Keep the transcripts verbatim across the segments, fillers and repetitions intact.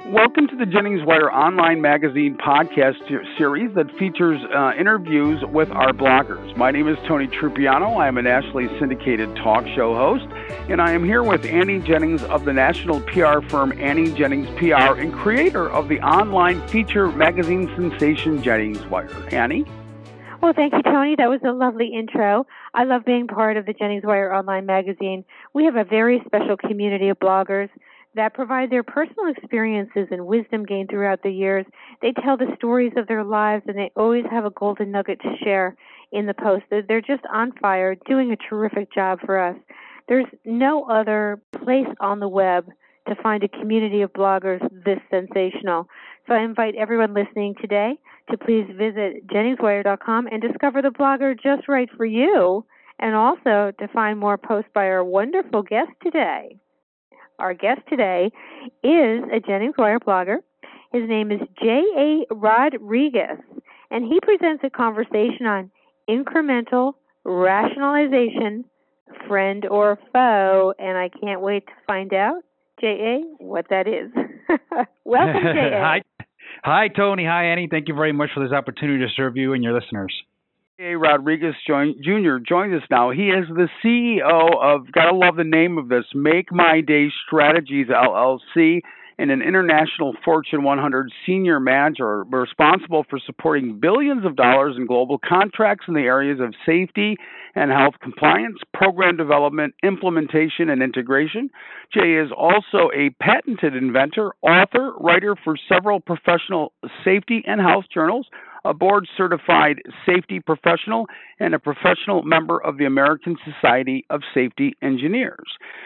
Welcome to the Jennings Wire Online Magazine podcast series that features uh, interviews with our bloggers. My name is Tony Trupiano. I am a nationally syndicated talk show host, and I am here with Annie Jennings of the national P R firm Annie Jennings P R and creator of the online feature magazine sensation Jennings Wire. Annie? Well, thank you, Tony. That was a lovely intro. I love being part of the Jennings Wire Online Magazine. We have a very special community of bloggers that provide their personal experiences and wisdom gained throughout the years. They tell the stories of their lives, and they always have a golden nugget to share in the post. They're just on fire, doing a terrific job for us. There's no other place on the web to find a community of bloggers this sensational. So I invite everyone listening today to please visit jennings wire dot com and discover the blogger just right for you, and also to find more posts by our wonderful guest today. Our guest today is a Jennings Wire blogger. His name is J A. Rodriguez, and he presents a conversation on incremental rationalization, friend or foe, and I can't wait to find out, J A, what that is. Welcome, J A. Hi. Hi, Tony. Hi, Annie. Thank you very much for this opportunity to serve you and your listeners. J A. Rodriguez join, Junior joins us now. He is the C E O of, gotta love the name of this, Make My Day Strategies, L L C, and an international Fortune one hundred senior manager responsible for supporting billions of dollars in global contracts in the areas of safety and health compliance, program development, implementation, and integration. Jay is also a patented inventor, author, writer for several professional safety and health journals, a board-certified safety professional, and a professional member of the American Society of Safety Engineers.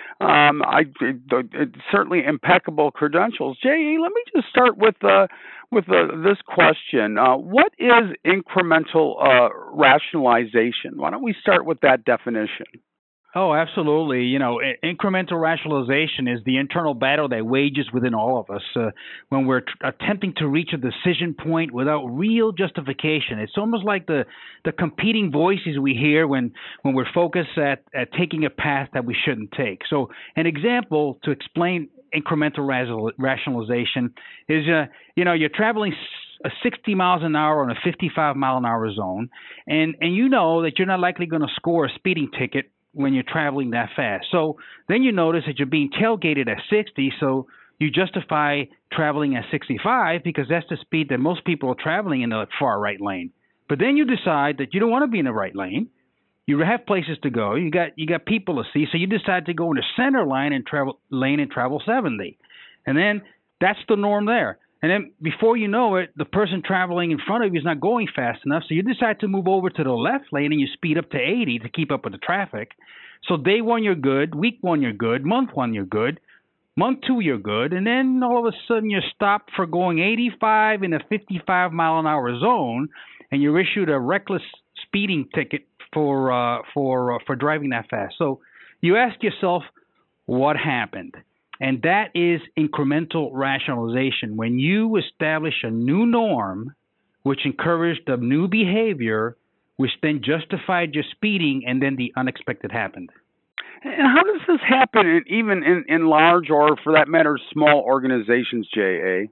Um, I, it, it, certainly impeccable credentials. J A, let me just start with uh, with uh, this question. Uh, what is incremental uh, rationalization? Why don't we start with that definition? Oh, absolutely. You know, incremental rationalization is the internal battle that wages within all of us uh, when we're tr- attempting to reach a decision point without real justification. It's almost like the, the competing voices we hear when, when we're focused at, at taking a path that we shouldn't take. So an example to explain incremental ras- rationalization is, uh, you know, you're traveling s- sixty miles an hour on a fifty-five mile an hour zone, and, and you know that you're not likely going to score a speeding ticket when you're traveling that fast. So then you notice that you're being tailgated at sixty, so you justify traveling at sixty-five because that's the speed that most people are traveling in the far right lane. But then you decide that you don't want to be in the right lane. You have places to go. You got you got people to see, so you decide to go in the center line and travel lane and travel seventy. And then that's the norm there. And then before you know it, the person traveling in front of you is not going fast enough, so you decide to move over to the left lane and you speed up to eighty to keep up with the traffic. So day one, you're good. Week one, you're good. Month one, you're good. Month two, you're good. And then all of a sudden, you're stopped for going eighty-five in a fifty-five mile an hour zone, and you're issued a reckless speeding ticket for uh, for uh, for driving that fast. So you ask yourself, what happened? And that is incremental rationalization. When you establish a new norm, which encouraged a new behavior, which then justified your speeding, and then the unexpected happened. And how does this happen in, even in, in large or, for that matter, small organizations, J A?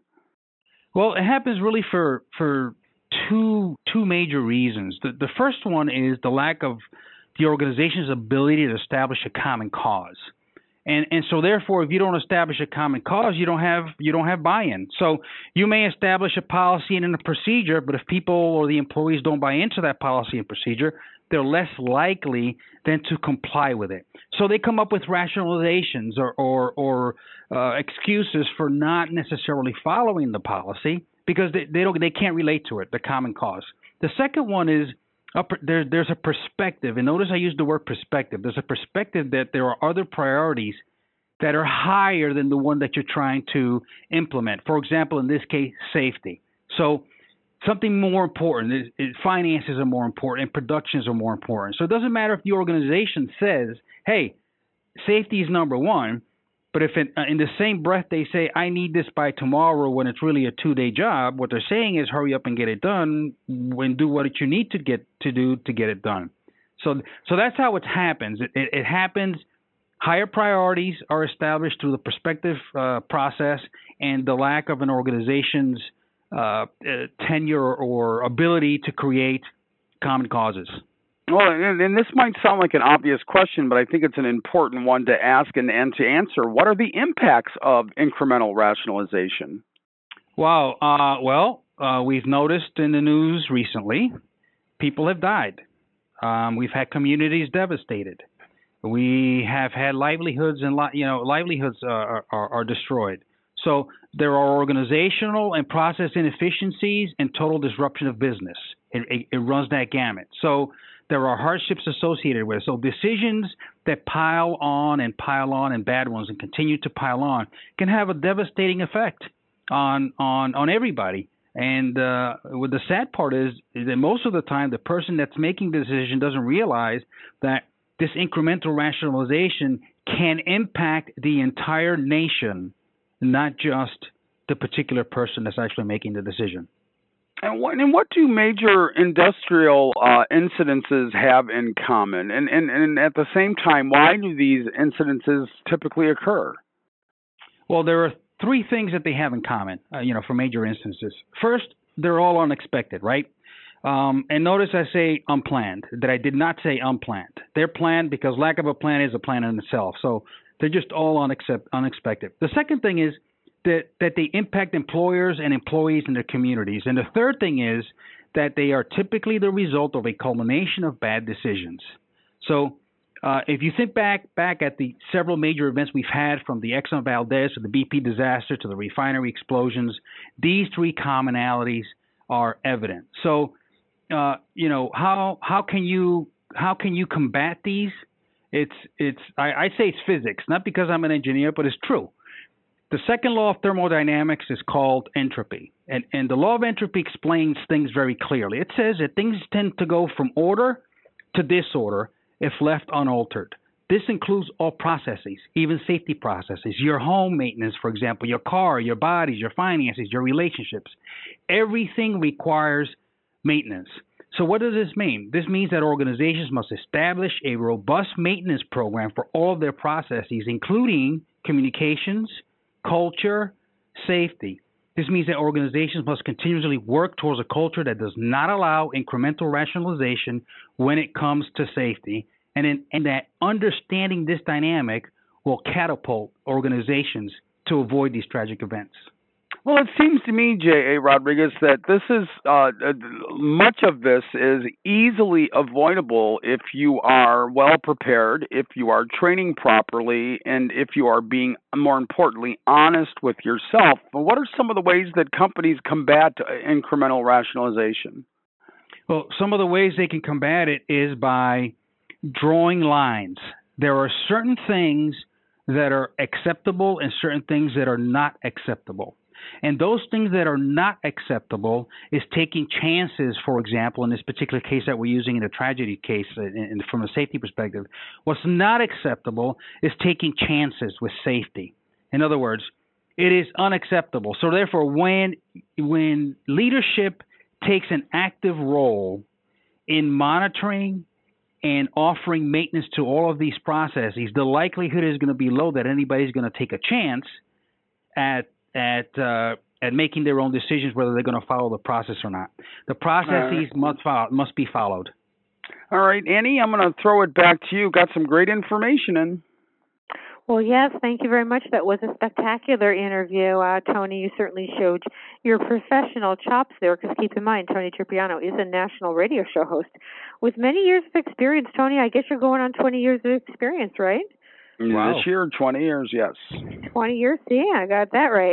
Well, it happens really for for two two major reasons. The, the first one is the lack of the organization's ability to establish a common cause. And and so therefore, if you don't establish a common cause, you don't have you don't have buy-in. So you may establish a policy and a procedure, but if people or the employees don't buy into that policy and procedure, they're less likely than to comply with it. So they come up with rationalizations or or, or uh, excuses for not necessarily following the policy because they, they don't they can't relate to it, the common cause. The second one is A, there, there's a perspective, and notice I use the word perspective. There's a perspective that there are other priorities that are higher than the one that you're trying to implement. For example, in this case, safety. So something more important, is, is finances are more important, and productions are more important. So it doesn't matter if the organization says, hey, safety is number one, but if it, uh, in the same breath they say, I need this by tomorrow when it's really a two-day job, what they're saying is hurry up and get it done and do what you need to get to do to get it done. So so that's how it happens. It, it, it happens Higher priorities are established through the prospective uh, process and the lack of an organization's uh, uh, tenure or ability to create common causes. Well, and, and this might sound like an obvious question, but I think it's an important one to ask and, and to answer. What are the impacts of incremental rationalization? Wow. Uh, well, uh, we've noticed in the news recently, people have died. Um, we've had communities devastated. We have had livelihoods and li- you know livelihoods uh, are, are destroyed. So there are organizational and process inefficiencies and total disruption of business. It, it, it runs that gamut. So there are hardships associated with it. So decisions that pile on and pile on and bad ones and continue to pile on can have a devastating effect on on on everybody. And uh, what the sad part is, is that most of the time the person that's making the decision doesn't realize that this incremental rationalization can impact the entire nation, not just the particular person that's actually making the decision. And what, and what do major industrial uh, incidences have in common? And, and, and at the same time, why do these incidences typically occur? Well, there are three things that they have in common, uh, you know, for major instances. First, they're all unexpected, right? Um, and notice I say unplanned, that I did not say unplanned. They're planned because lack of a plan is a plan in itself. So they're just all unaccept- unexpected. The second thing is that, that they impact employers and employees in their communities. And the third thing is that they are typically the result of a culmination of bad decisions. So uh, if you think back back at the several major events we've had, from the Exxon Valdez to the B P disaster to the refinery explosions, these three commonalities are evident. So Uh, you know, how how can you how can you combat these? It's it's I, I say it's physics, not because I'm an engineer, but it's true. The second law of thermodynamics is called entropy, and and the law of entropy explains things very clearly. It says that things tend to go from order to disorder if left unaltered. This includes all processes, even safety processes, your home maintenance, for example, your car, your bodies, your finances, your relationships. Everything requires maintenance. So what does this mean? This means that organizations must establish a robust maintenance program for all of their processes, including communications, culture, safety. This means that organizations must continuously work towards a culture that does not allow incremental rationalization when it comes to safety, and, in, and that understanding this dynamic will catapult organizations to avoid these tragic events. Well, it seems to me, J A. Rodriguez, that this is uh, much of this is easily avoidable if you are well prepared, if you are training properly, and if you are being, more importantly, honest with yourself. But what are some of the ways that companies combat incremental rationalization? Well, some of the ways they can combat it is by drawing lines. There are certain things that are acceptable and certain things that are not acceptable. And those things that are not acceptable is taking chances, for example, in this particular case that we're using in a tragedy case in, in, from a safety perspective. What's not acceptable is taking chances with safety. In other words, it is unacceptable. So therefore, when when leadership takes an active role in monitoring and offering maintenance to all of these processes, the likelihood is going to be low that anybody's going to take a chance at at uh, at making their own decisions whether they're going to follow the process or not. The processes right. must follow, must be followed. All right, Annie, I'm going to throw it back to you. Got some great information in. Well, yes, thank you very much. That was a spectacular interview, uh, Tony. You certainly showed your professional chops there, because keep in mind, Tony Tripiano is a national radio show host with many years of experience. Tony, I guess you're going on twenty years of experience, right? Wow. This year, twenty years, yes. twenty years? Yeah, I got that right.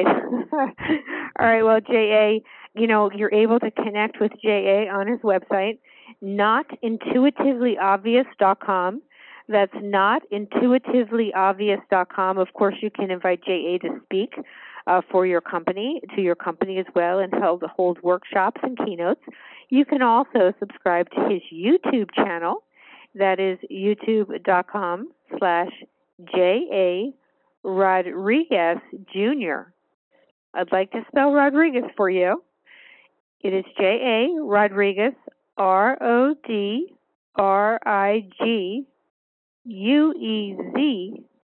All right, well, J A, you know, you're able to connect with J A on his website, not intuitively obvious dot com. That's not intuitively obvious dot com. Of course, you can invite J A to speak uh, for your company, to your company as well, and hold, hold workshops and keynotes. You can also subscribe to his YouTube channel. That is youtube.com slash J A Rodriguez Junior I'd like to spell Rodriguez for you. It is J A Rodriguez, R O D R I G U E Z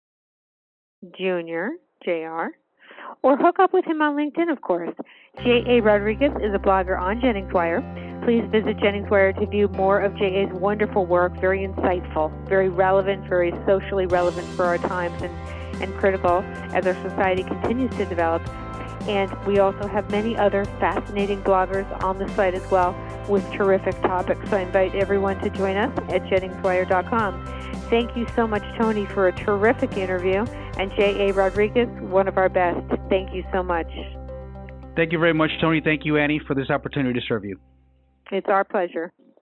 Junior, J R, or hook up with him on LinkedIn, of course. J A. Rodriguez is a blogger on Jennings Wire. Please visit Jennings Wire to view more of J A's wonderful work, very insightful, very relevant, very socially relevant for our times and, and critical as our society continues to develop. And we also have many other fascinating bloggers on the site as well with terrific topics. So I invite everyone to join us at Jennings Wire dot com. Thank you so much, Tony, for a terrific interview. And J A. Rodriguez, one of our best. Thank you so much. Thank you very much, Tony. Thank you, Annie, for this opportunity to serve you. It's our pleasure.